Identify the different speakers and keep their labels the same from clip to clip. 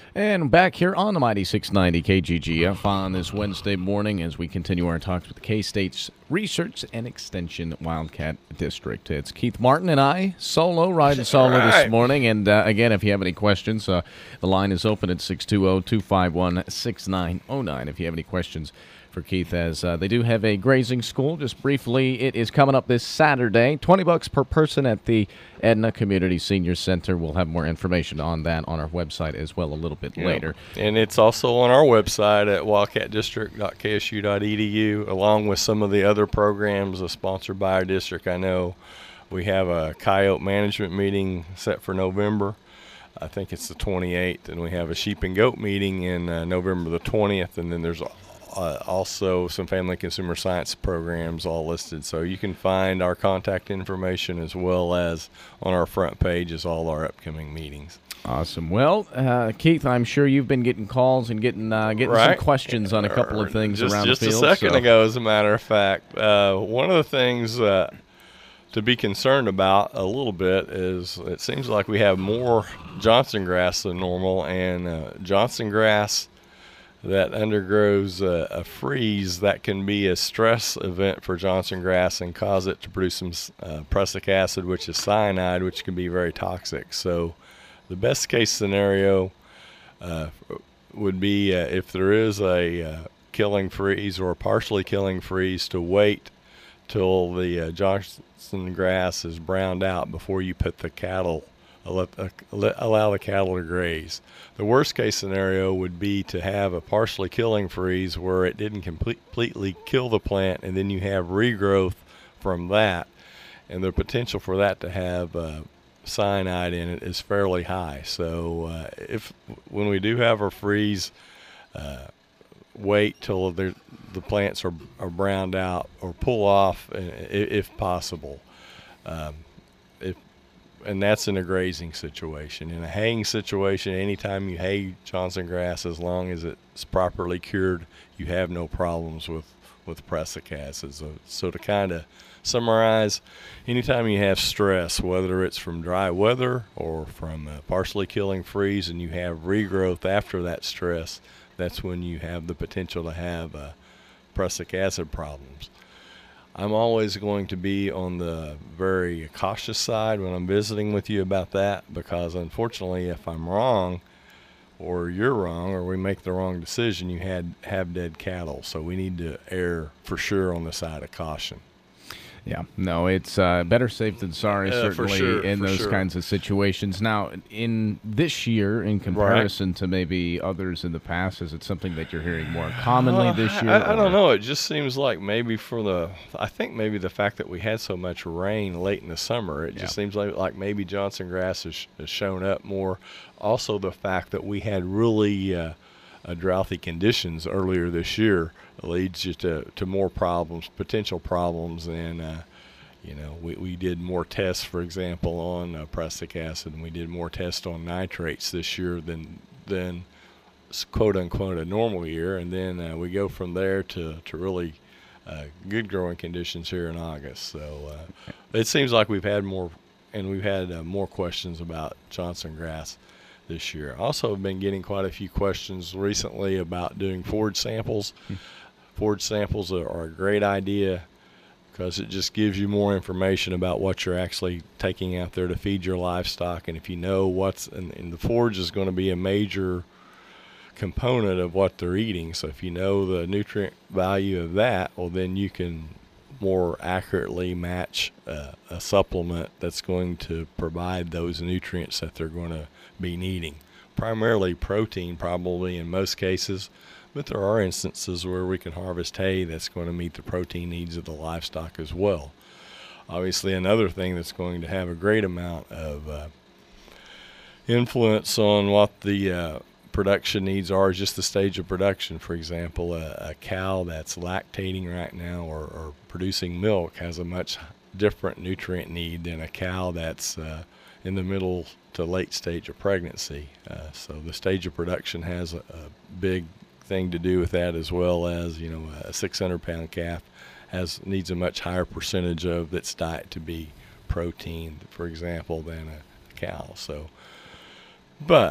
Speaker 1: And back here on the Mighty 690 KGGF on this Wednesday morning as we continue our talks with the K-State's Research and Extension Wildcat District. It's Keith Martin and I, riding solo this morning. And again, if you have any questions, the line is open at 620-251-6909 if you have any questions for Keith, as they do have a grazing school. Just briefly, it is coming up this Saturday, $20 per person at the Edna Community Senior Center. We'll have more information on that on our website as well a little bit later.
Speaker 2: And it's also on our website at wildcatdistrict.ksu.edu, along with some of the other programs sponsored by our district. I know we have a coyote management meeting set for November. I think it's the 28th, and we have a sheep and goat meeting in November the 20th, and then there's also some family consumer science programs all listed. So you can find our contact information as well as on our front page is all our upcoming meetings.
Speaker 1: Awesome. Well, Keith, I'm sure you've been getting calls and getting some questions on a couple of things around the field.
Speaker 2: Just a second ago, as a matter of fact. One of the things to be concerned about a little bit is it seems like we have more Johnson grass than normal, and Johnson grass that undergoes a freeze, that can be a stress event for Johnson grass and cause it to produce some prussic acid, which is cyanide, which can be very toxic. So the best case scenario would be if there is a killing freeze or a partially killing freeze, to wait till the Johnson grass is browned out before you put the cattle, allow the cattle to graze. The worst case scenario would be to have a partially killing freeze where it didn't completely kill the plant, and then you have regrowth from that, and the potential for that to have cyanide in it is fairly high. So when we do have a freeze, wait till the plants are browned out, or pull off if possible. And that's in a grazing situation. In a haying situation, anytime you hay Johnson grass, as long as it's properly cured, you have no problems with prussic acid. So to kind of summarize, anytime you have stress, whether it's from dry weather or from a partially killing freeze, and you have regrowth after that stress, that's when you have the potential to have prussic acid problems. I'm always going to be on the very cautious side when I'm visiting with you about that, because unfortunately, if I'm wrong, or you're wrong, or we make the wrong decision, you have dead cattle. So we need to err for sure on the side of caution.
Speaker 1: Yeah, no, it's better safe than sorry, certainly, in those kinds of situations. Now, in this year, in comparison to maybe others in the past, is it something that you're hearing more commonly this year?
Speaker 2: I don't know. It just seems like maybe I think maybe the fact that we had so much rain late in the summer, it just seems like maybe Johnson grass has shown up more. Also, the fact that we had really droughty conditions earlier this year leads you to more problems, potential problems, and we did more tests, for example, on prussic acid, and we did more tests on nitrates this year than quote unquote a normal year, and then we go from there to really good growing conditions here in August. So it seems like we've had more questions about Johnson grass this year. Also, I've been getting quite a few questions recently about doing forage samples. Forage samples are a great idea because it just gives you more information about what you're actually taking out there to feed your livestock. And if you know what's in the forage is going to be a major component of what they're eating. So if you know the nutrient value of that, well, then you can more accurately match a supplement that's going to provide those nutrients that they're going to be needing. Primarily protein, probably in most cases, but there are instances where we can harvest hay that's going to meet the protein needs of the livestock as well. Obviously, another thing that's going to have a great amount of influence on what the production needs are is just the stage of production. For example, a cow that's lactating right now or producing milk has a much different nutrient need than a cow that's in the middle to late stage of pregnancy. So the stage of production has a big thing to do with that, as well as a 600-pound calf needs a much higher percentage of its diet to be protein, for example, than a cow. So, but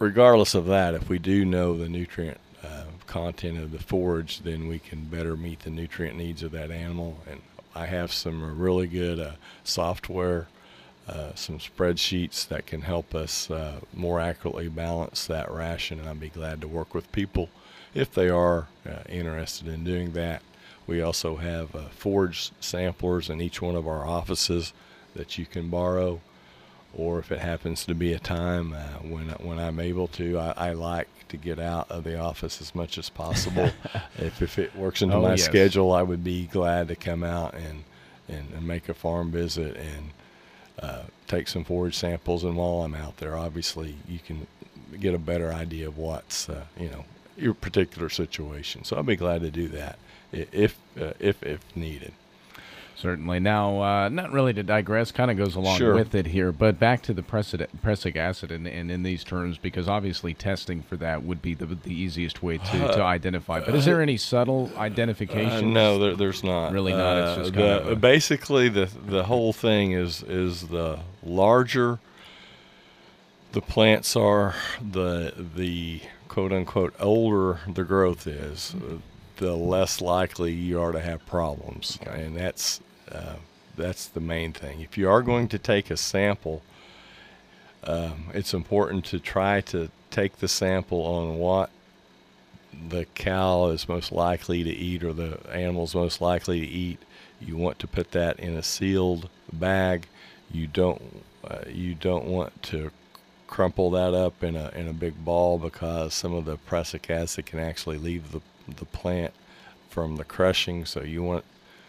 Speaker 2: regardless of that, if we do know the nutrient content of the forage, then we can better meet the nutrient needs of that animal. And I have some really good software, some spreadsheets that can help us more accurately balance that ration, and I'd be glad to work with people if they are interested in doing that. We also have forage samplers in each one of our offices that you can borrow, or if it happens to be a time when I'm able to, I like to get out of the office as much as possible. if it works into my schedule, I would be glad to come out and make a farm visit and take some forage samples. And while I'm out there, obviously you can get a better idea of what's your particular situation. So I'll be glad to do that if needed.
Speaker 1: Certainly. Now, not really to digress, kind of goes along with it here, but back to the prussic acid and in these terms, because obviously testing for that would be the easiest way to identify. But is there any subtle identification?
Speaker 2: No, there's not.
Speaker 1: Really not. It's just kind of
Speaker 2: basically the whole thing is the larger the plants are, the quote unquote older the growth is, the less likely you are to have problems. Okay. And that's the main thing. If you are going to take a sample, it's important to try to take the sample on what the cow is most likely to eat, or the animal's most likely to eat. You want to put that in a sealed bag. You don't want to crumple that up in a big ball, because some of the prussic acid can actually leave the plant from the crushing. So you want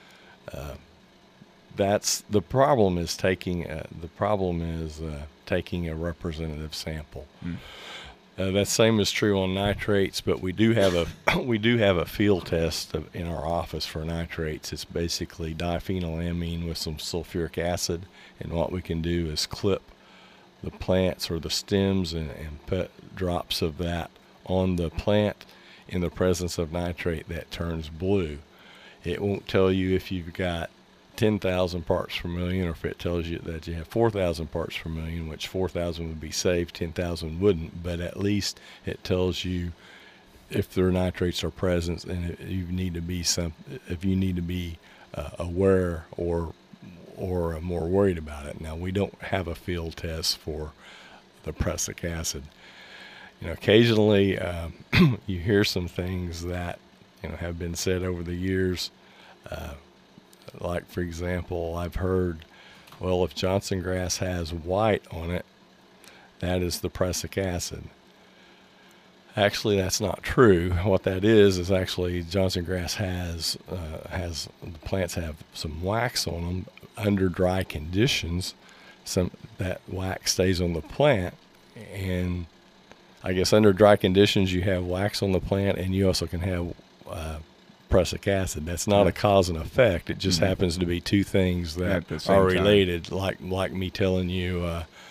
Speaker 2: that's the problem is taking a representative sample. That same is true on nitrates, but we do have a field test in our office for nitrates. It's basically diphenylamine with some sulfuric acid, and what we can do is clip the plants or the stems and put drops of that on the plant in the presence of nitrate that turns blue. It won't tell you if you've got 10,000 parts per million, or if it tells you that you have 4,000 parts per million, which 4,000 would be safe, 10,000 wouldn't, but at least it tells you if their nitrates are present, and if you need to be aware or more worried about it. Now, we don't have a field test for the prussic acid. Occasionally you hear some things that have been said over the years. Like, for example, I've heard, well, if Johnson grass has white on it, that is the prussic acid. Actually, that's not true. What that is actually Johnson grass has the plants have some wax on them under dry conditions. That wax stays on the plant, and I guess under dry conditions you have wax on the plant, and you also can have prussic acid. That's not a cause and effect. It just happens to be two things that are related. Like me telling you,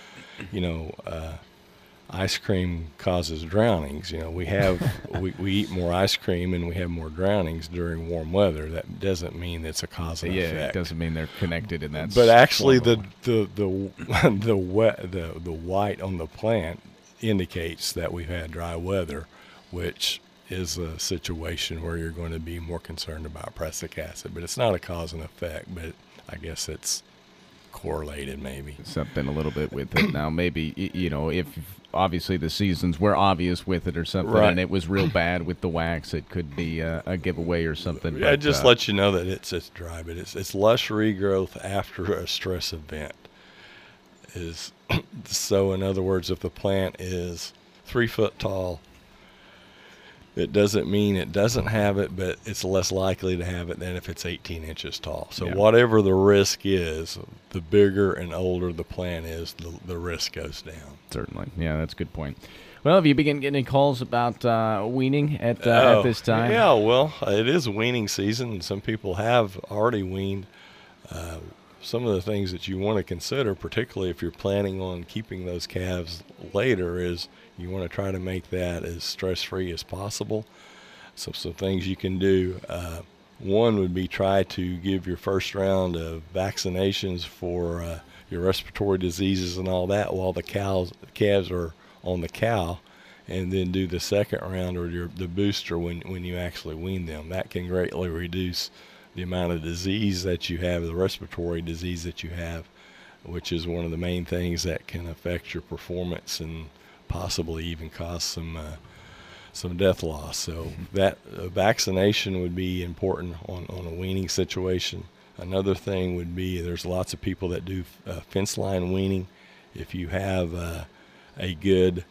Speaker 2: ice cream causes drownings. We eat more ice cream and we have more drownings during warm weather. That doesn't mean it's a cause and effect.
Speaker 1: Yeah, it doesn't mean they're connected in that.
Speaker 2: But actually, the white on the plant indicates that we've had dry weather, which is a situation where you're going to be more concerned about prussic acid. But it's not a cause and effect, but I guess it's correlated maybe.
Speaker 1: Something a little bit with it. Now, maybe, if obviously the seasons were obvious with it or something, and it was real bad with the wax, it could be a giveaway or something.
Speaker 2: Yeah, just let you know that it's dry, but it's lush regrowth after a stress event. So in other words, if the plant is 3 foot tall, it doesn't mean it doesn't have it, but it's less likely to have it than if it's 18 inches tall. So whatever the risk is, the bigger and older the plant is, the risk goes down.
Speaker 1: Certainly. Yeah, that's a good point. Well, have you been getting any calls about weaning at this time?
Speaker 2: Yeah, well, it is weaning season, and some people have already weaned. Some of the things that you want to consider, particularly if you're planning on keeping those calves later, is you want to try to make that as stress-free as possible. So some things you can do. One would be try to give your first round of vaccinations for your respiratory diseases and all that while the calves are on the cow. and then do the second round or the booster when you actually wean them. That can greatly reduce the amount of disease that you have, the respiratory disease that you have, which is one of the main things that can affect your performance and possibly even cause some death loss. So that vaccination would be important on a weaning situation. Another thing would be there's lots of people that do fence line weaning. If you have a good,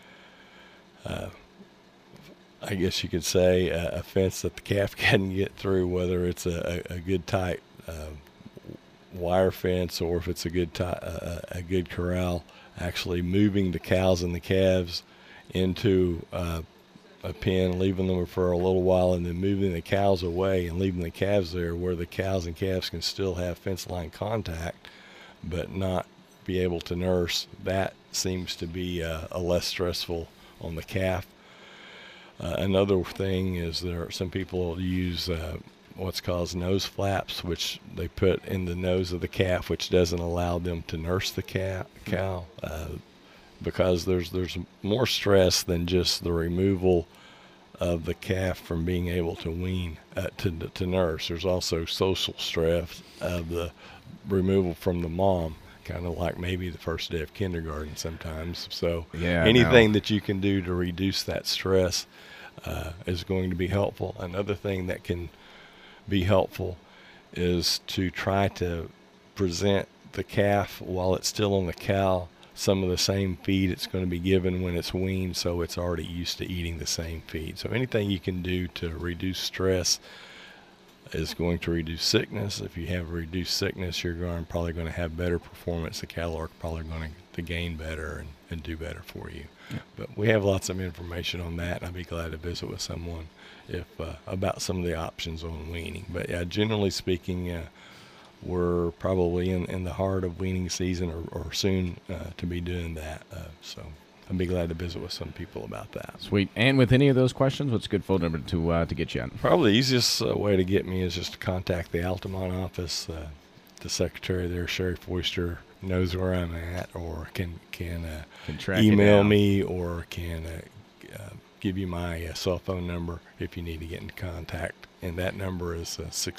Speaker 2: I guess you could say, a fence that the calf can get through, whether it's a good tight wire fence or if it's a good corral, actually moving the cows and the calves into a pen, leaving them for a little while, and then moving the cows away and leaving the calves there where the cows and calves can still have fence line contact but not be able to nurse. That seems to be a less stressful on the calf. Another thing is there are some people use what's called nose flaps, which they put in the nose of the calf, which doesn't allow them to nurse the cow because there's more stress than just the removal of the calf from being able to wean to nurse. There's also social stress of the removal from the mom, kind of like maybe the first day of kindergarten sometimes. So anything that you can do to reduce that stress is going to be helpful. Another thing that can be helpful is to try to present the calf while it's still on the cow some of the same feed it's going to be given when it's weaned, so it's already used to eating the same feed. So anything you can do to reduce stress is going to reduce sickness. If you have reduced sickness, you're probably going to have better performance. The cattle are probably going to gain better and do better for you. Yeah. But we have lots of information on that, and I'd be glad to visit with someone about some of the options on weaning. But yeah, generally speaking, we're probably in the heart of weaning season or soon to be doing that. So I'd be glad to visit with some people about that.
Speaker 1: Sweet. And with any of those questions, what's a good phone number to get you on?
Speaker 2: Probably the easiest way to get me is just to contact the Altamont office. The secretary there, Sherry Foister, knows where I'm at, or can email me, or can give you my cell phone number if you need to get in contact. And that number is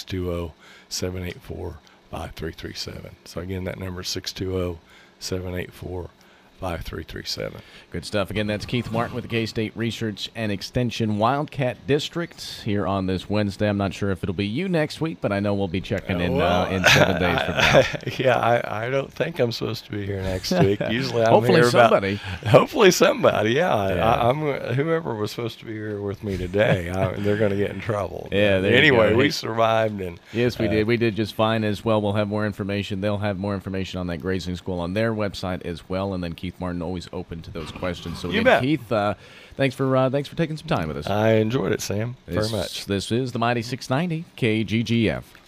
Speaker 2: 620-784-5337. So again, that number is 620-784-5337.
Speaker 1: Good stuff. Again, that's Keith Martin with the K-State Research and Extension Wildcat District here on this Wednesday. I'm not sure if it'll be you next week, but I know we'll be checking in 7 days from now.
Speaker 2: Yeah, I don't think I'm supposed to be here next week. Usually I'm
Speaker 1: hopefully
Speaker 2: here
Speaker 1: somebody.
Speaker 2: Hopefully somebody, yeah. I'm whoever was supposed to be here with me today, they're going to get in trouble.
Speaker 1: Yeah.
Speaker 2: Anyway, we survived. And
Speaker 1: yes, we did. We did just fine as well. We'll have more information. They'll have more information on that grazing school on their website as well, and then Keith Martin always open to those questions. So again, Keith, thanks for taking some time with us.
Speaker 2: I enjoyed it, Sam, very much.
Speaker 1: This is the Mighty 690 KGGF.